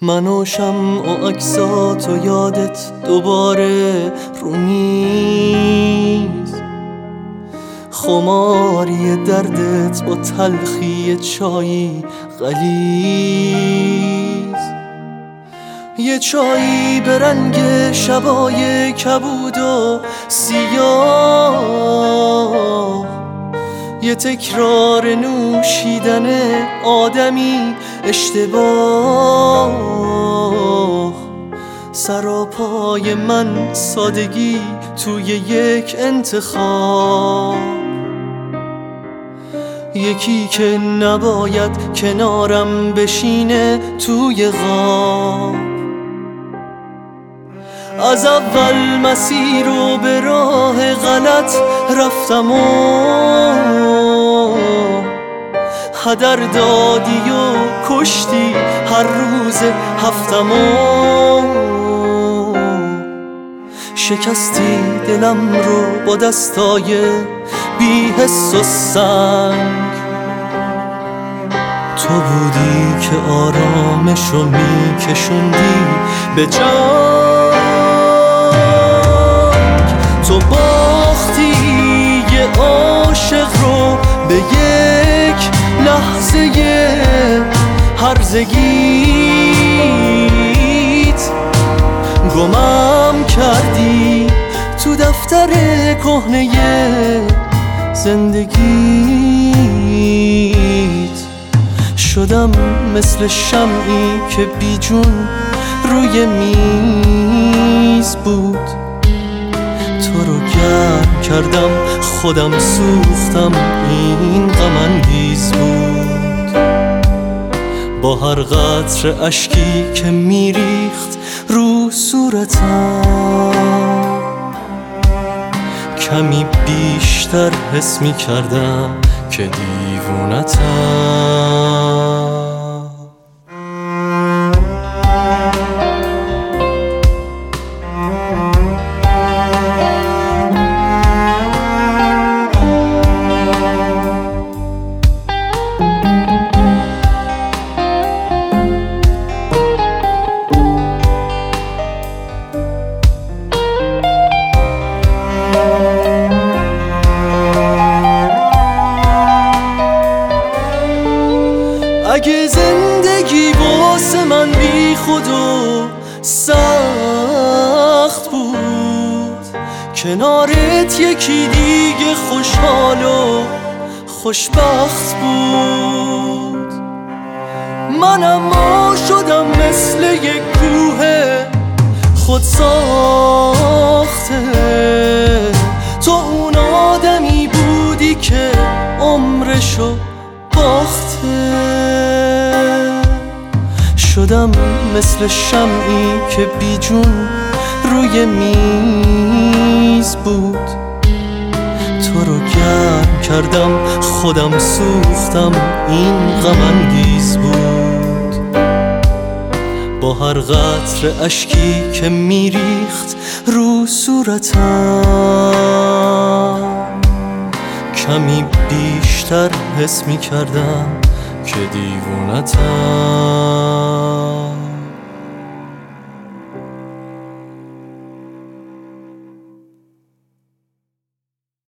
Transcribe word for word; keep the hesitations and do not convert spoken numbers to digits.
من و شمع و عکسات و یادت دوباره رو میز، خماری دردت با تلخی چایی غلیظ، یه چایی به رنگ شبای کبود و سیاه، یه تکرار نوشیدن آدمی اشتباه. سراپای من سادگی توی یک انتخاب، یکی که نباید کنارم بشینه توی غاب. از اول مسیر رو به راه غلط رفتم و هدر دادی و کشتی هر روز هفتم و شکستی دلم رو با دستای بی حس و سنگ. تو بودی که آرامشو میکشوندی به جنگ، تو باختی یه عاشق رو به یک لحظه هرزگیت، گمم کردی تو دفتر کهنه زندگیت. شدم مثل شمعی که بی جون روی میز بود، تو رو گرم کردم خودم سوختم، این غم انگیز بود. با هر قطره اشکی که میریخت رو صورتم، کمی بیشتر حس میکردم که دیوونتم. اگه زندگی واسه من بی خود و سخت بود، کنارت یکی دیگه خوشحال و خوشبخت بود. من اما شدم مثل یک کوه خود ساخته، تو اون آدمی بودی که عمرشو باخته. شدم مثل شمعی که بی جون روی میز بود، تو رو گرم کردم خودم سوختم، این غم انگیز بود. با هر قطره اشکی که میریخت رو صورتم، کمی بیشتر حس میکردم که دیوونتم.